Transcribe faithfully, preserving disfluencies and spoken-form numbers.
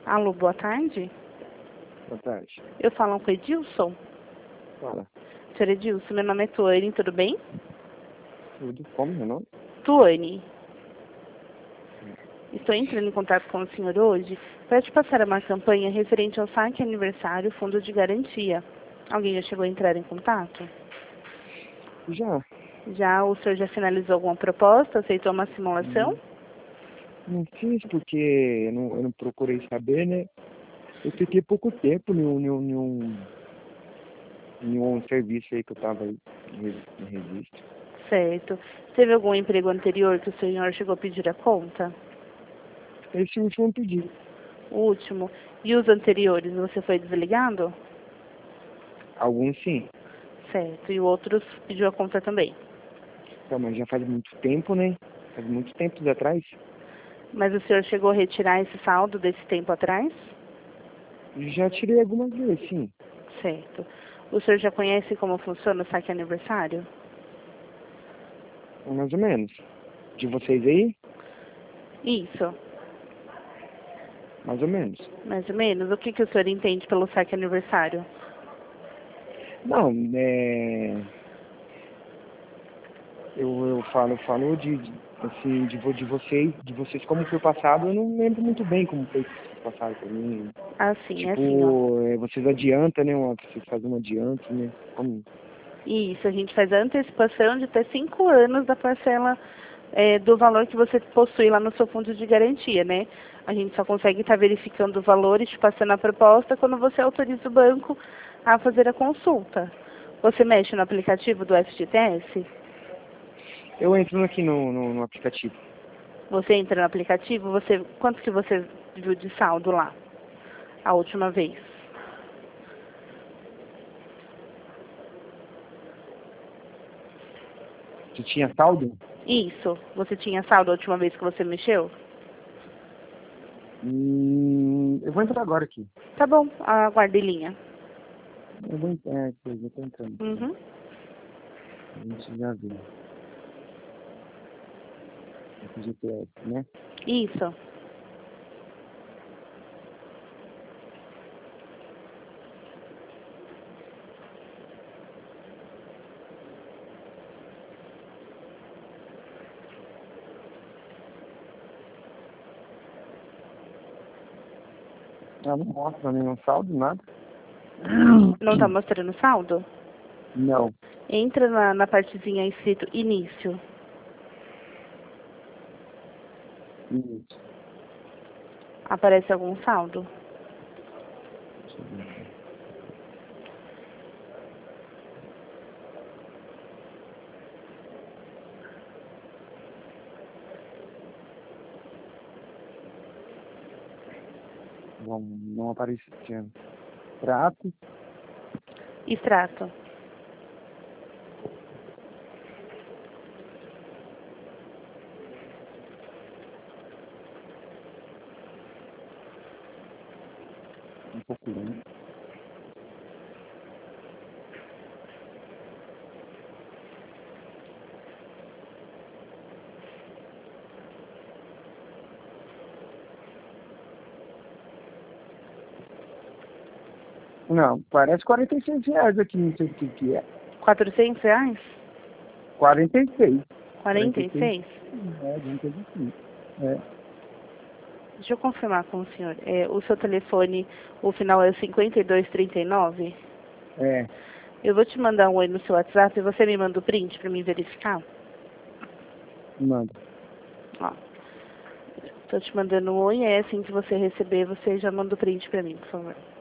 Alô, boa tarde. Boa tarde. Eu falo com o Edilson. Fala. Senhor Edilson, meu nome é Tuane, tudo bem? Tudo. Como meu nome? Tuane. Estou entrando em contato com o senhor hoje para te passar uma campanha referente ao saque aniversário Fundo de Garantia. Alguém já chegou a entrar em contato? Já. Já? O senhor já finalizou alguma proposta? Aceitou uma simulação? Não, não fiz porque eu não, eu não procurei saber, né? Eu fiquei pouco tempo em um, em um, em um, em um serviço aí que eu tava aí, em registro. Certo. Teve algum emprego anterior que o senhor chegou a pedir a conta? Esse último pedido. O último. E os anteriores, você foi desligado? Alguns sim. Certo. E o outro pediu a conta também? Então, mas já faz muito tempo, né? Faz muito tempo atrás. Mas o senhor chegou a retirar esse saldo desse tempo atrás? Já tirei algumas vezes, sim. Certo. O senhor já conhece como funciona o saque aniversário? Mais ou menos. De vocês aí? Isso. Mais ou menos. Mais ou menos. O que, que o senhor entende pelo saque aniversário? Não, é... Eu, eu falo, eu falo de, de, assim, de, vo- de vocês, de vocês como foi passado, eu não lembro muito bem como foi passado pra mim. Assim, é assim, ó. Tipo, é, vocês adiantam, né? Uma, vocês fazem um adianto, né? Como? Isso, a gente faz a antecipação de até cinco anos da parcela é, do valor que você possui lá no seu fundo de garantia, né? A gente só consegue estar verificando o valor e te passando a proposta quando você autoriza o banco a fazer a consulta. Você mexe no aplicativo do F G T S? Eu entro aqui no, no, no aplicativo. Você entra no aplicativo, você quanto que você viu de saldo lá a última vez? Você tinha saldo? Isso. Você tinha saldo a última vez que você mexeu? Hum, eu vou entrar agora aqui. Tá bom, aguarde em linha. Eu vou entrar, é, eu já tô entrando. Uhum. A gente já viu. Esse G P S, né? Isso. Ah, não mostra nenhum saldo, nada. Não está mostrando saldo? Não. Entra na, na partezinha escrito início. Isso. Aparece algum saldo? Deixa eu ver aqui. Bom, não aparecia. Prato. Extrato. Um pouco lento. Não, parece quarenta e seis reais aqui, não sei o que que é. Quatrocentos reais? quarenta e seis. Quarenta e seis? É, alguma coisa assim. É. Deixa eu confirmar com o senhor. É, o seu telefone, o final é cinquenta e dois trinta e nove? É, Eu vou te mandar um oi no seu WhatsApp e você me manda o print para mim verificar? manda. Ó. Tô te mandando um oi, é assim que você receber, você já manda o print para mim, por favor.